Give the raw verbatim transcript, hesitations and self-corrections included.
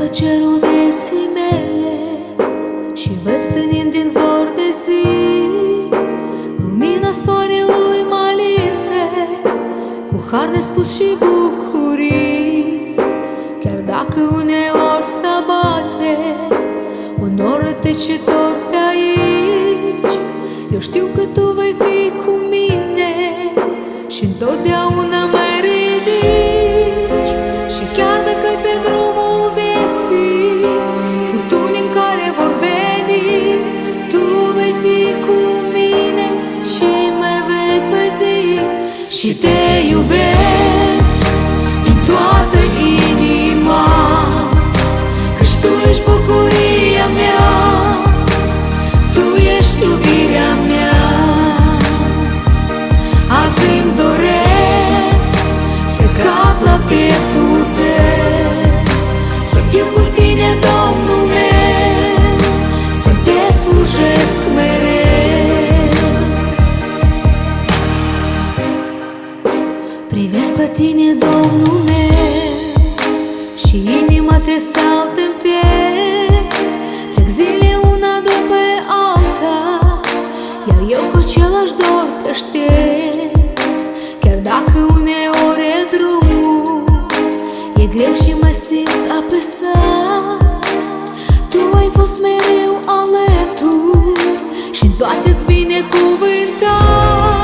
cerul vieții mele și văd sănind din zor de zi. Lumina soarelui mă alinte cu har nespus și bucurii. Chiar dacă uneori se abate un nor rătăcitor pe aici, eu știu că tu vei fi cu mine și întotdeauna mă ridici. Și chiar dacă-i pe drumul vieții furtuni în care vor veni, tu vei fi cu mine și mă vei păzi. Și te iubesc din toată inima, căci tu ești bucuria mea, tu ești iubirea mea. Azi îmi doresc să cad la pieptul tău, să fiu cu tine, Domnul meu, să te slujesc mereu. Privesc la tine, Domnul meu, și inima tresaltă în piept. Trec zile una după alta, iar eu cu același dor te aștept. Chiar dacă uneori e drumul e greu și mă simt apăsat, tu ai fost mereu alături și-n toate-s binecuvântat.